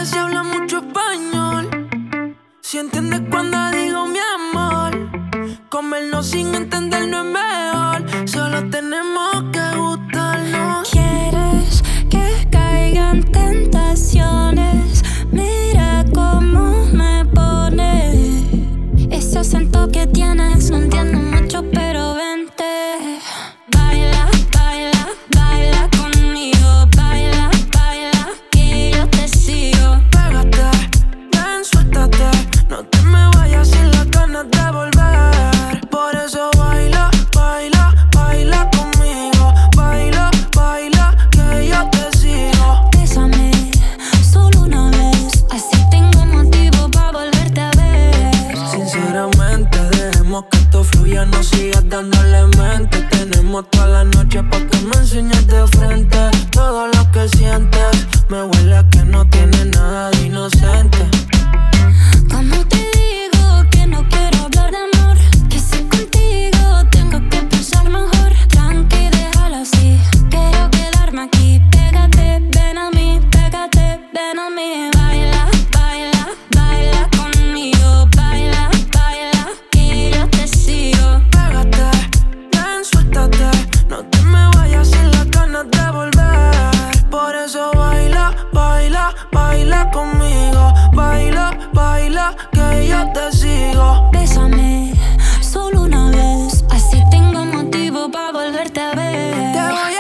si habla mucho español. Si entiendes cuando digo mi amor. Comernos sin entender no es mejor. Solo tenemos que gustarnos. ¿Quieres que caigan tentaciones? Mira cómo me pone. Ese acento que tienes no entiendo mucho, pero vente. Baila, baila, baila conmigo. Baila, baila, que yo te sigo. Pégate, ven, suéltate. No te me vayas sin las ganas de volver. Por eso baila, baila, baila conmigo. Baila, baila, que yo te sigo. Bésame, solo una vez. Así tengo motivo para volverte a ver. Sinceramente, dejemos que esto fluya. No sigas dándole mente. Tenemos toda la noche pa' que me enseñes de frente. Todo lo que sientes me huele a que no tiene nada de inocente. ¿Cómo te digo que no quiero hablar de amor? Que si contigo tengo que pensar mejor. Tranqui, déjalo así. Quiero quedarme aquí. Pégate, ven a mí. Pégate, ven a mí. Baila, baila, baila conmigo. Baila, baila, que yo te sigo. Pégate, ven, suéltate. No te me vayas sin las ganas de volver. Por eso baila, baila, baila conmigo. Baila, baila, que yo te sigo. Bésame, solo una vez. Así tengo motivo para volverte a ver. Te voy